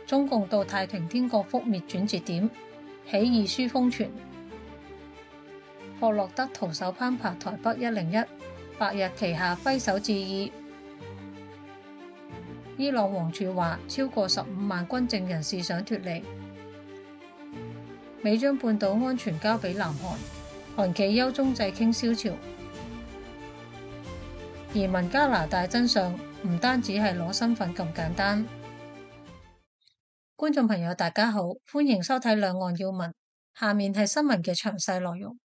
中共到太平天國覆滅轉折點，起義書瘋傳。霍洛德徒手攀爬台北101，白日旗下揮手致意。伊朗王儲話超過15萬軍政人士想脫離。美將半島安全交俾南韓，韓企憂中制傾蕭朝。移民加拿大真相唔單止係攞身份咁簡單。觀眾朋友大家好，歡迎收睇兩岸要聞，下面係新聞嘅詳細內容。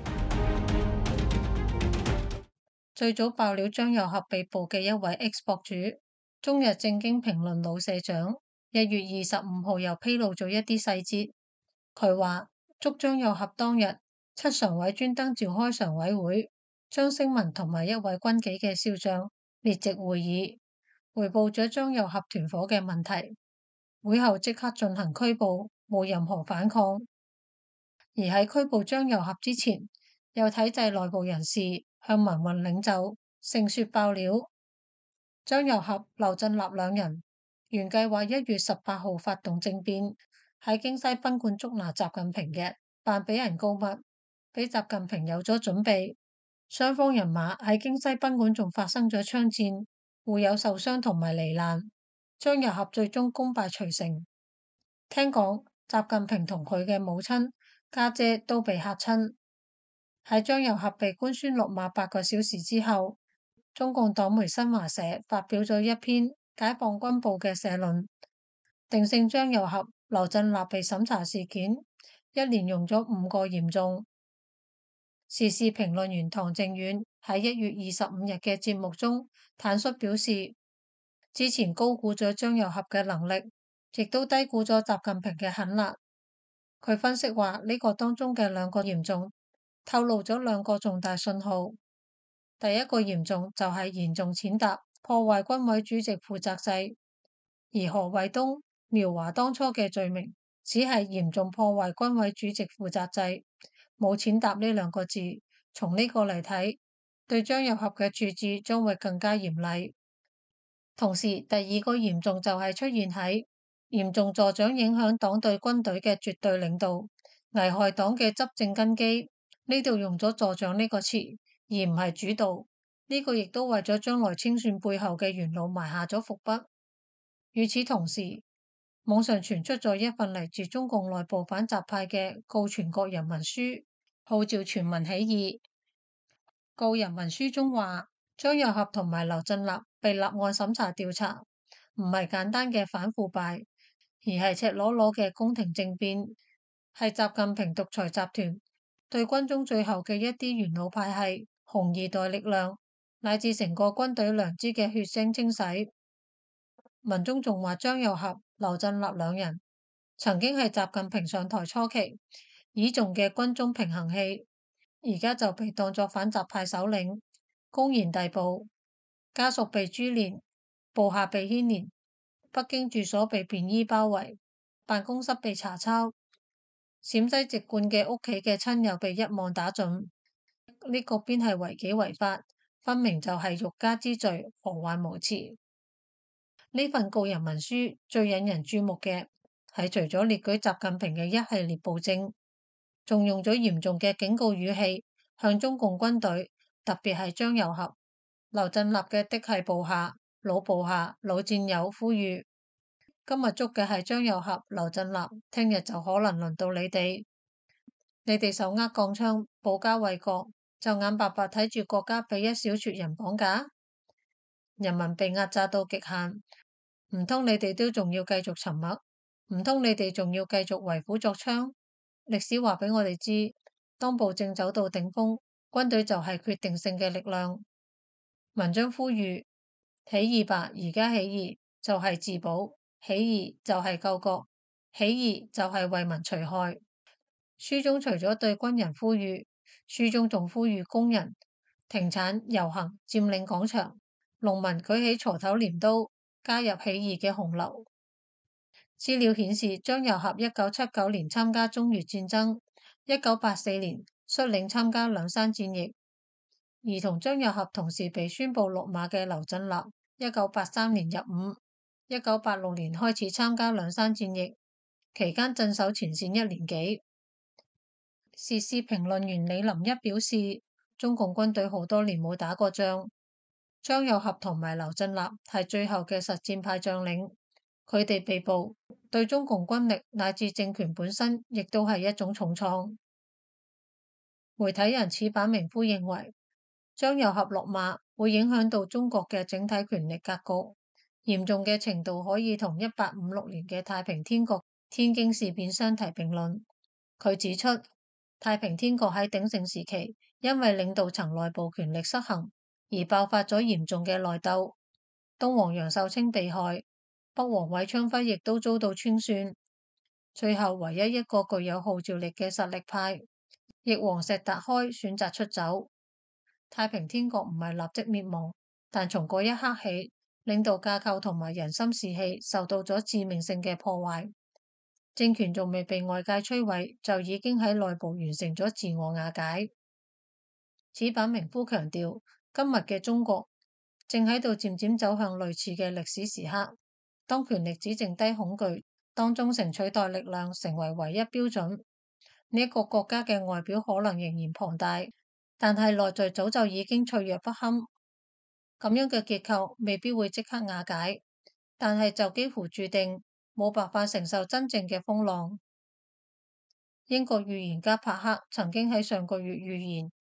最早爆料張又俠被捕嘅一位 X 博主，中日正經評論老社長1月25號又披露咗一啲細節。佢話捉張又俠當日，7常委專登召開常委會，張星文同埋一位軍紀嘅少將列席會議，匯報咗張又俠團伙嘅問題。會後即刻進行拘捕，冇任何反抗。而喺拘捕張又俠之前，有體制內部人士向民運領袖盛雪爆料，張又俠、劉振立兩人原計劃1月18號發動政變，喺京西賓館捉拿習近平嘅，但俾人告密，俾習近平有咗準備。雙方人馬喺京西賓館仲發生咗槍戰，互有受傷同埋罹難。張又俠最終功敗垂成。聽講習近平同佢嘅母親、家姐都被嚇親。喺張又俠被官宣落馬8個小時之後，中共黨媒新華社發表咗一篇解放軍報嘅社論，定性張又俠、劉振立被審查事件，一連用咗5個嚴重。時事評論員唐靖遠喺1月25日嘅節目中坦率表示，之前高估咗張又俠嘅能力，亦都低估咗習近平嘅狠辣。佢分析話呢個當中嘅2個嚴重，透露咗2個重大信號。第一個嚴重就係嚴重踐踏破壞軍委主席負責制，而何衛東、苗華當初嘅罪名只係嚴重破壞軍委主席負責制，冇踐踏呢2個字。從呢個嚟睇，對張又俠嘅處置將會更加嚴厲。同時，第2個嚴重就係出現喺嚴重助長影響黨對軍隊嘅絕對領導，危害黨嘅執政根基。呢度用咗助長呢個詞，而唔係主導。呢個亦都為咗將來清算背後嘅元老埋下咗伏筆。與此同時，網上傳出咗一份嚟自中共內部反習派嘅告全國人民書，號召全民起義。告人民書中話，張又俠同埋劉振立被立案審查調查，唔係簡單嘅反腐敗，而係赤裸裸嘅宮廷政變，係習近平獨裁集團對軍中最後嘅一啲元老派系、紅二代力量乃至成個軍隊良知嘅血腥清洗。文中仲話張又俠、劉振立兩人曾經係習近平上台初期倚重嘅軍中平衡器，而家就被當作反習派首領，公然逮捕，家屬被株連，部下被牽連，北京住所被便衣包圍，辦公室被查抄，陝西籍貫嘅屋企嘅親友被一網打盡。呢個邊係違紀違法，分明就係欲加之罪，何患無辭。呢份告人民書最引人注目嘅係除咗列舉習近平嘅一系列暴政，仲用咗嚴重嘅警告語氣向中共軍隊，特別係張又俠、劉振立嘅嫡系部下、老部下、老戰友呼籲：今日捉嘅係張又俠、劉振立，聽日就可能輪到你哋。你哋手握鋼槍，保家衛國，就眼白白睇住國家被一小撮人綁架，人民被壓榨到極限，唔通你哋都仲要繼續沉默？唔通你哋仲要繼續為虎作倀？歷史話俾我哋知，當暴政走到頂峰，軍隊就係決定性嘅力量。文章呼籲起義吧，而家起義就係自保，起義就係救國，起義就係為民除害。書中除咗對軍人呼籲，書中仲呼籲工人停產遊行，佔領廣場，農民舉起鋤頭鐮刀，加入起義嘅洪流。資料顯示，張又俠1979年參加中越戰爭，1984年率領參加兩山戰役，而同張又俠同時被宣布落馬嘅劉振立，1983年入伍， 1986年開始參加兩山戰役，期間鎮守前線1年幾。時事評論員李林一表示，中共軍隊好多年冇打過仗，張又俠同埋劉振立係最後嘅實戰派將領，佢哋被捕，對中共軍力乃至政權本身亦都係一種重創。媒體人矢板明夫認為，張又俠落馬會影響到中國嘅整體權力格局，嚴重嘅程度可以同1856年嘅太平天國天津事變相提並論。佢指出，太平天國喺鼎盛時期，因為領導層內部權力失衡而爆發咗嚴重嘅內鬥，東王楊秀清被害，北王韋昌輝亦都遭到清算，最後唯一一個具有號召力嘅實力派，翼王石達開選擇出走。太平天國唔係立即滅亡，但從嗰一刻起，領導架構同埋人心士氣受到咗致命性嘅破壞，政權仲未被外界摧毀，就已經喺內部完成咗自我瓦解。矢板明夫強調，今日嘅中國正喺度漸漸走向類似嘅歷史時刻，當權力只剩低恐懼，當忠誠取代力量成為唯一標準，呢一個國家嘅外表可能仍然龐大，但係內在早就已經脆弱不堪。咁樣嘅結構未必會即刻瓦解，但係就幾乎注定冇辦法承受真正嘅風浪。英國預言家帕克曾經喺上個月預言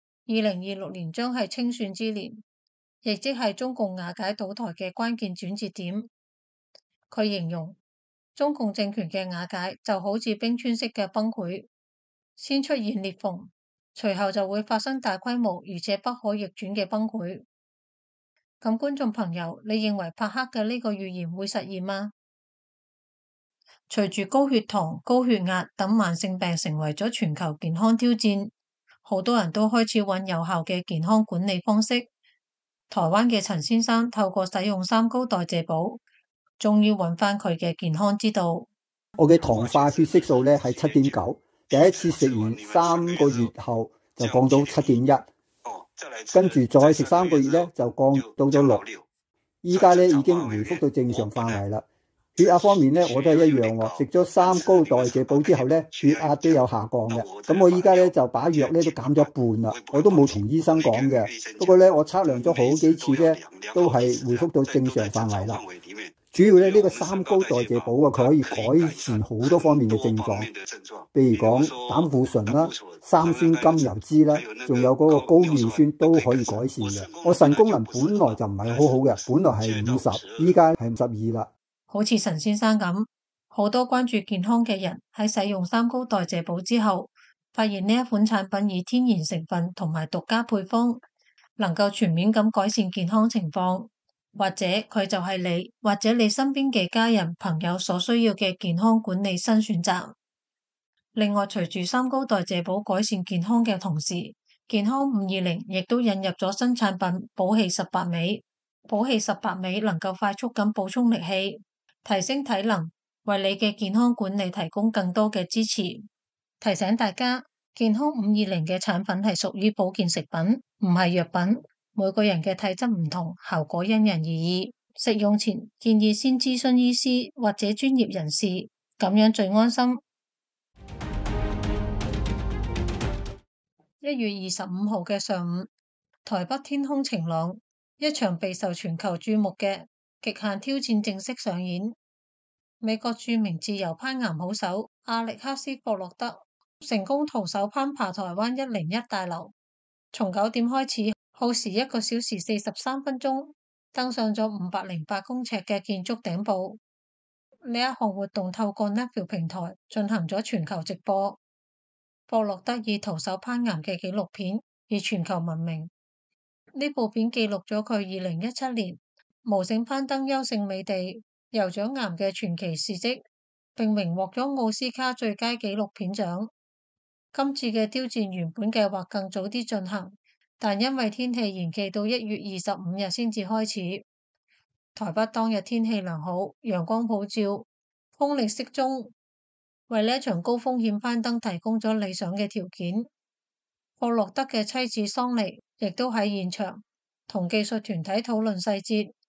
，2026年將係清算之年，亦即係中共瓦解倒台嘅關鍵轉折點。佢形容中共政權嘅瓦解就好似冰川式嘅崩潰，先出現裂縫，隨後就會發生大規模而且不可逆轉嘅崩潰。咁觀眾朋友，你認為帕克嘅呢個預言會實現嗎？隨住高血糖、高血壓等慢性病成為咗全球健康挑戰，好多人都開始揾有效嘅健康管理方式。台灣嘅陳先生透過使用三高代謝寶，終於揾翻佢嘅健康之道。 我嘅糖化血色素呢係7.9，第一次食完3個月後就降到7.1，跟住再食3個月呢就降到咗6，依家呢已經回復到正常範圍啦。血壓方面呢，我都係一樣喎，食咗三高代謝寶之後呢，血壓都有下降嘅。咁我依家呢就把藥呢都減咗一半啦，我都冇同醫生講嘅。不過呢，我測量咗好幾次呢，都係回復到正常範圍啦。主要呢個三高代謝寶啊，佢可以改善好多方面嘅症狀，譬如講膽固醇啦、三酸甘油酯啦，仲有嗰個高尿酸都可以改善嘅。我腎功能本來就唔係好好嘅，本來係50，依家係52啦。 好似陳先生咁，好多關注健康嘅人喺使用三高代謝寶之後，發現呢一款產品以天然成分同埋獨家配方，能夠全面咁改善健康情況，或者佢就係你或者你身邊嘅家人朋友所需要嘅健康管理新選擇。另外，隨住三高代謝寶改善健康嘅同時，健康520亦都引入咗新產品補氣18味。補氣18味能夠快速咁補充力氣，提升體能，為你嘅健康管理提供更多嘅支持。提醒大家，健康520嘅產品係屬於保健食品，唔係藥品。每個人嘅體質唔同，效果因人而異。食用前建議先諮詢醫師或者專業人士，咁樣最安心。1月25號嘅上午，台北天空晴朗，一場備受全球注目嘅極限挑戰正式上演。美國著名自由攀岩好手阿力克斯霍洛德成功徒手攀爬台灣101大樓，從9點開始，耗時1個小時43分鐘，登上咗508公尺嘅建築頂部。呢一項活動透過 Netflix 平台進行咗全球直播。霍洛德以徒手攀岩嘅紀錄片以全球聞名。呢部片記錄咗佢2017年無繩攀登優勝美地酋長岩嘅傳奇事蹟，並榮獲咗奧斯卡最佳紀錄片獎。今次嘅挑戰原本計劃更早啲進行，但因為天氣延期到1月25日先至開始。台北當日天氣良好，陽光普照，風力適中，為呢一場高風險攀登提供咗理想嘅條件。霍洛德嘅妻子桑尼亦都喺現場，同技術團體討論細節，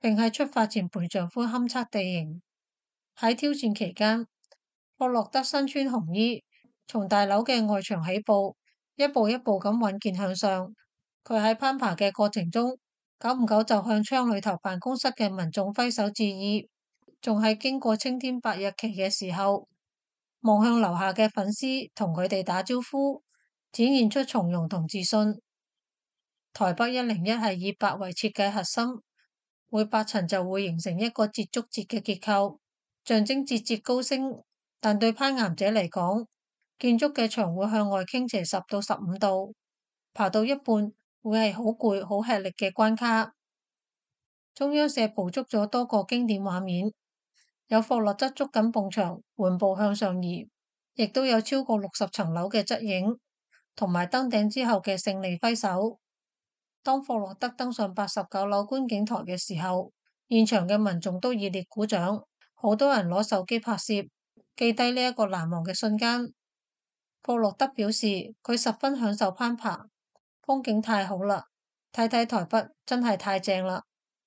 並喺出發前陪丈夫勘測地形。喺挑戰期間，霍洛德身穿紅衣，從大樓嘅外牆起步，一步一步咁穩健向上。佢喺攀爬嘅過程中，久唔久就向窗裏頭辦公室嘅民眾揮手致意，仲係經過青天白日旗嘅時候，望向樓下嘅粉絲，同佢哋打招呼，展現出從容同自信。台北101係以8為設計核心，每8層就會形成一個接觸節嘅結構，象徵節節高升。但對攀岩者嚟講，建築嘅牆會向外傾斜10到15度，爬到一半會係好攰、好吃力嘅關卡。中央社捕捉咗多個經典畫面，有霍洛德捉緊埲牆緩步向上移，亦都有超過60層樓嘅側影，同埋登頂之後嘅勝利揮手。當霍洛德登上89樓觀景台嘅時候，現場嘅民眾都熱烈鼓掌，好多人攞手機拍攝，記低呢一個難忘嘅瞬間。霍洛德表示佢十分享受攀爬，風景太好啦，睇睇台北真係太正啦。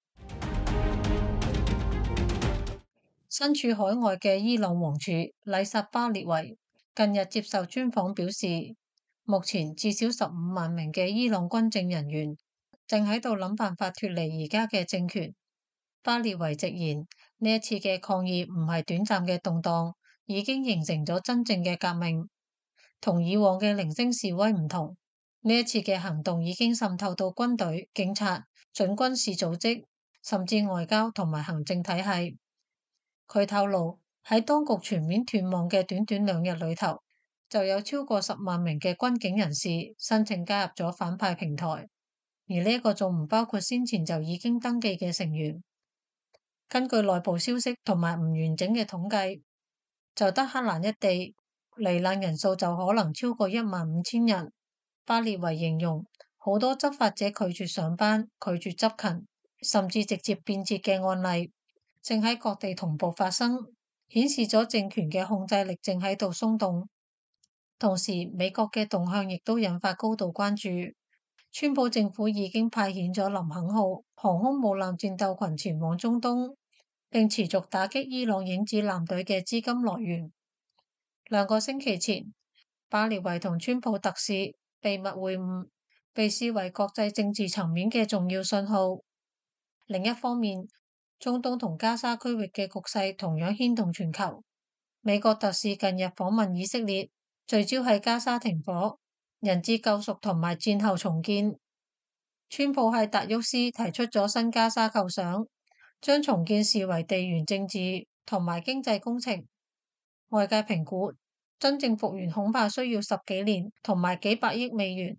身處海外嘅伊朗王儲禮薩巴列維近日接受專訪表示，目前至少15萬名嘅伊朗軍政人員正喺度諗辦法脫離而家嘅政權。巴列維直言，呢一次嘅抗議唔係短暫嘅動盪，已經形成咗真正嘅革命。同以往嘅零星示威唔同，呢一次嘅行動已經滲透到軍隊、警察、準軍事組織，甚至外交同埋行政體系。佢透露喺當局全面斷網嘅短短2日裏頭，就有超過10萬名嘅軍警人士申請加入咗反派平台，而呢一個仲唔包括先前就已經登記嘅成員。根據內部消息同埋唔完整嘅統計，就德黑蘭一地罹難人數就可能超過15000人。巴列維形容好多執法者拒絕上班、拒絕執勤，甚至直接變節嘅案例，正喺各地同步發生，顯示咗政權嘅控制力正喺度鬆動。同時，美國嘅動向亦都引發高度關注。川普政府已經派遣咗林肯號航空母艦戰鬥群前往中東，並持續打擊伊朗影子艦隊嘅資金來源。2個星期前，巴列維同川普特使秘密會晤，被視為國際政治層面嘅重要信號。另一方面，中東同加沙區域嘅局勢同樣牽動全球。美國特使近日訪問以色列，聚焦喺加沙停火、人質救贖同埋戰後重建。川普喺達沃斯提出咗新加沙構想，將重建視為地緣政治同埋經濟工程。外界評估，真正復原恐怕需要10幾年同埋幾百億美元。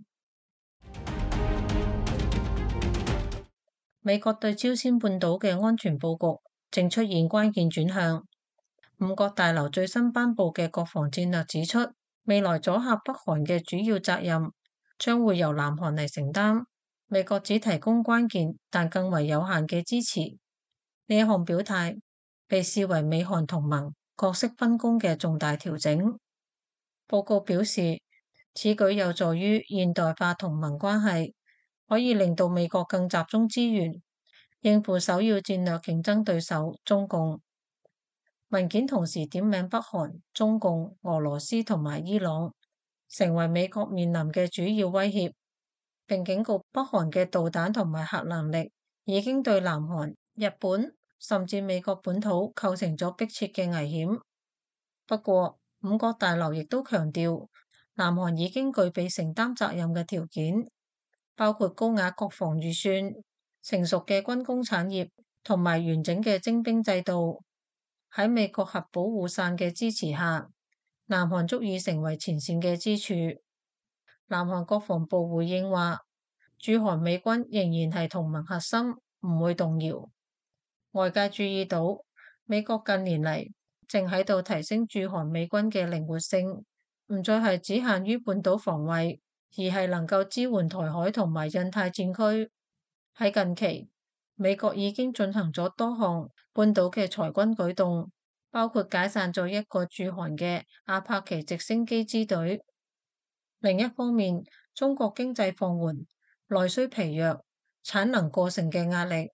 美國對朝鮮半島嘅安全佈局正出現關鍵轉向。五角大樓最新頒布嘅國防戰略指出，未來阻嚇北韓嘅主要責任將會由南韓嚟承擔，美國只提供關鍵但更為有限嘅支持。呢一項表態被視為美韓同盟角色分工嘅重大調整。報告表示，此舉有助於現代化同盟關係，可以令到美國更集中資源，應付首要戰略競爭對手中共。文件同時點名北韓、中共、俄羅斯同埋伊朗，成為美國面臨嘅主要威脅，並警告北韓嘅導彈同埋核能力已經對南韓、日本甚至美國本土構成咗迫切嘅危險。不過，五角大樓亦都強調，南韓已經具備承擔責任嘅條件，包括高額國防預算、成熟嘅軍工產業同埋完整嘅徵兵制度。喺美國核保護傘嘅支持下，南韓足以成為前線嘅支柱。南韓國防部回應話，駐韓美軍仍然係同盟核心，唔會動搖。外界注意到，美國近年嚟正喺度提升駐韓美軍嘅靈活性，唔再係只限於半島防衛，而係能夠支援台海同埋印太戰區。喺近期，美國已經進行咗多項半島嘅裁軍舉動，包括解散咗一個駐韓嘅阿帕奇直升機支隊。另一方面，中國經濟放緩、內需疲弱、產能過剩嘅壓力，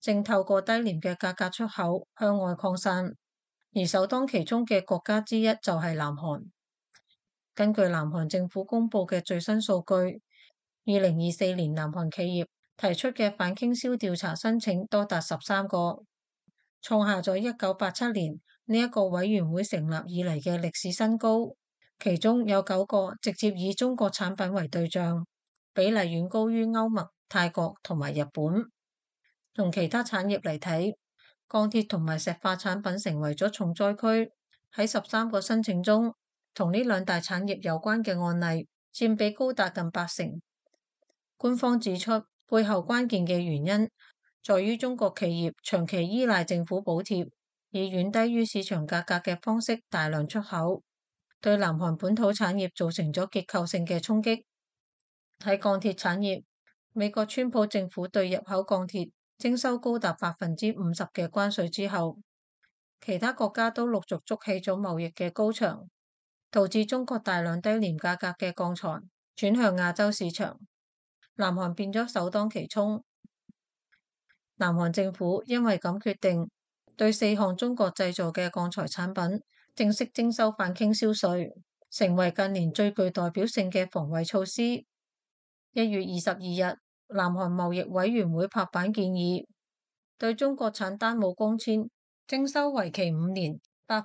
正透過低廉嘅價格出口向外擴散，而首當其衝嘅國家之一就係南韓。根據南韓政府公布嘅最新數據，2024年南韓企業提出嘅反傾銷調查申請多達13個，創下咗1987年呢一個委員會成立以嚟嘅歷史新高。其中有9個直接以中國產品為對象，比例遠高於歐盟、泰國同埋日本。從其他產業嚟睇，鋼鐵同埋石化產品成為咗重災區。喺13個申請中，同呢兩大產業有關嘅案例佔比高達近80%。官方指出，背後關鍵嘅原因在於中國企業長期依賴政府補貼，以遠低於市場價格嘅方式大量出口，對南韓本土產業造成咗結構性嘅衝擊。喺鋼鐵產業，美國川普政府對入口鋼鐵徵收高達50%嘅關稅之後，其他國家都陸續築起咗貿易嘅高牆，導致中國大量低廉價格嘅鋼材轉向亞洲市場，南韓變咗首當其衝。南韓政府因為咁決定，對4項中國製造嘅鋼材產品正式徵收反傾銷稅，成為近年最具代表性嘅防衛措施。1月22日，南韓貿易委員會拍板建議，對中國產單母光纖徵收為期5年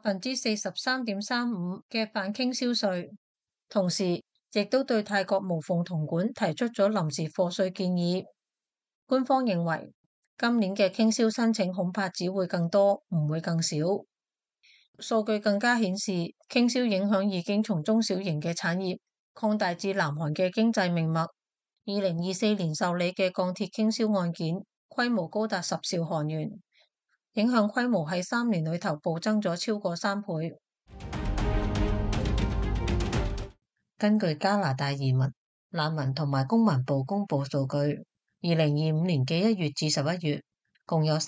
43.35%嘅反傾銷稅，同時亦都對泰國無縫銅管提出咗臨時課稅建議。官方認為今年嘅傾銷申請恐怕只會更多，唔會更少。數據更加顯示，傾銷影響已經從中小型嘅產業擴大至南韓嘅經濟命脈。2024年受理嘅鋼鐵傾銷案件規模高達10兆韓元，影響規模喺3年裏頭暴增咗超過3倍。根據加拿大移民、難民同埋公民部公布數據，2025年嘅1月至11月，共有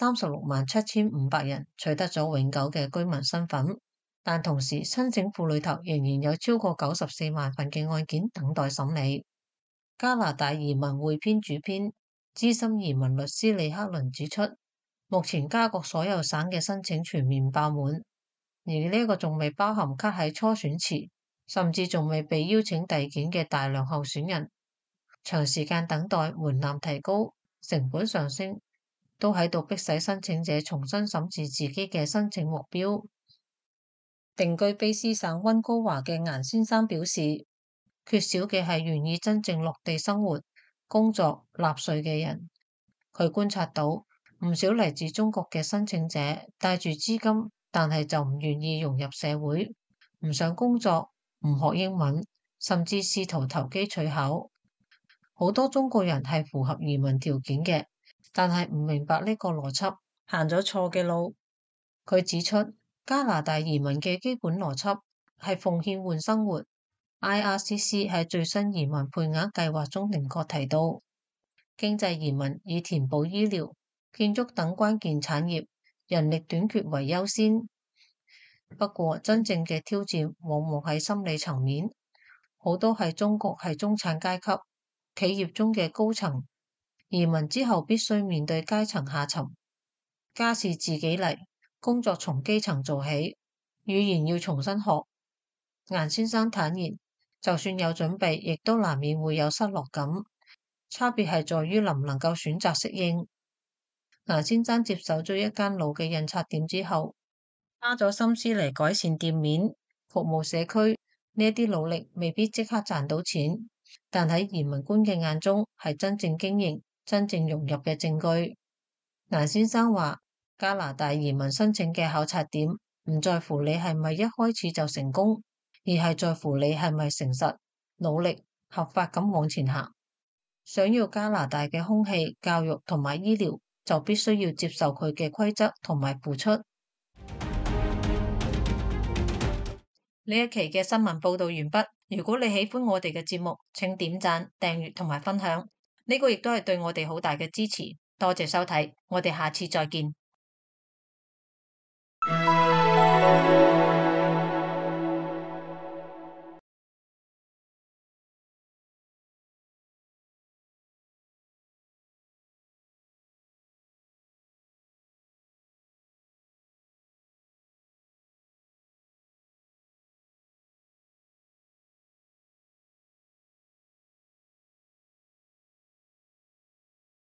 367500人取得咗永久嘅居民身份，但同時申請庫裏頭仍然有超過94萬份嘅案件等待審理。加拿大移民匯編主編、資深移民律師李克倫指出，目前加國所有省嘅申請全面爆滿，而呢個仲未包含卡喺初選池，甚至仲未被邀請遞件嘅大量候選人。長時間等待、門檻提高、成本上升，都喺度迫使申請者重新審視自己嘅申請目標。定居卑詩省溫哥華嘅顏先生表示，缺少嘅係願意真正落地生活、工作、納稅嘅人。佢觀察到唔少嚟自中國嘅申請者帶住資金，但係就唔願意融入社會，唔想工作，唔學英文，甚至試圖投機取巧。好多中國人係符合移民條件嘅，但係唔明白呢個邏輯，行咗錯嘅路。佢指出，加拿大移民嘅基本邏輯係奉獻換生活。IRCC 喺最新移民配額計劃中明確提到，經濟移民以填補醫療、建築等關鍵產業人力短缺為優先。不過，真正嘅挑戰往往喺心理層面，好多喺中國係中產階級企業中嘅高層，移民之後必須面對階層下沉，家事自己嚟，工作從基層做起，語言要重新學。顏先生坦言，就算有準備，亦都難免會有失落感。差別係在於能唔能夠選擇適應。顏先生接手咗一間老嘅印刷店之後，花咗心思嚟改善店面、服務社區。呢一啲努力未必即刻賺到錢，但喺移民官嘅眼中係真正經營、真正融入嘅證據。顏先生話，加拿大移民申請嘅考察點唔在乎你係咪一開始就成功，而係在乎你係咪誠實、努力、合法咁往前行。想要加拿大嘅空氣、教育同埋醫療，就必須要接受佢嘅規則同埋付出。呢一期嘅新聞報道完畢。如果你喜歡我哋嘅節目，請點讚、訂閱同埋分享。呢個亦都係對我哋好大嘅支持。多謝收睇，我哋下次再見。